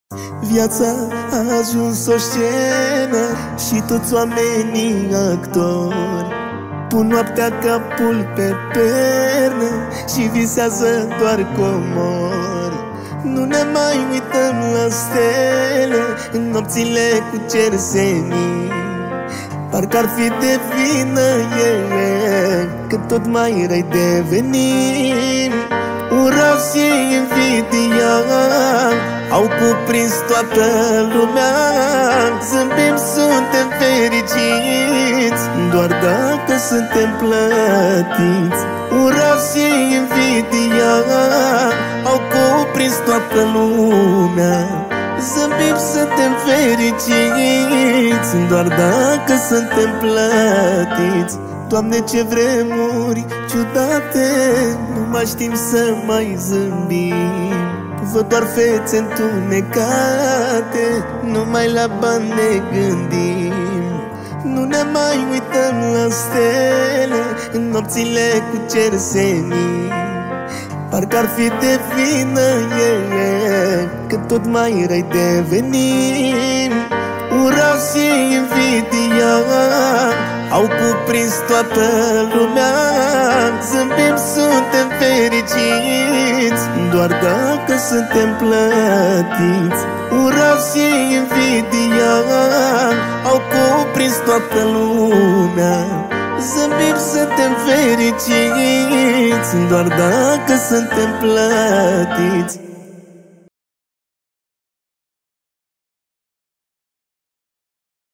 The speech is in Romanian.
Viața a ajuns o scenă și toți oamenii actori pun noaptea capul pe pernă și visează doar comori. Nu ne mai uităm la stele în nopțile cu cer senin, parcă ar fi de vină ele că tot mai răi devenim. Ura și invidia au cuprins toată lumea. Zâmbim, suntem fericiți doar dacă suntem plătiți. Ura și invidia au cuprins toată lumea. Zâmbim, suntem fericiți doar dacă suntem plătiți. Doamne, ce vremuri ciudate, nu mai știm să mai zâmbim. Văd doar fețe întunecate, numai la bani ne gândim. Nu ne mai uităm la stele în nopțile cu cer senin, parcă ar fi de vină ele că tot mai răi devenim. Ura și invidia au cuprins toată lumea. Zâmbim, suntem fericiți doar dacă suntem plătiți. Ura și invidia au cuprins toată lumea. Zâmbim, suntem fericiți doar dacă suntem plătiți.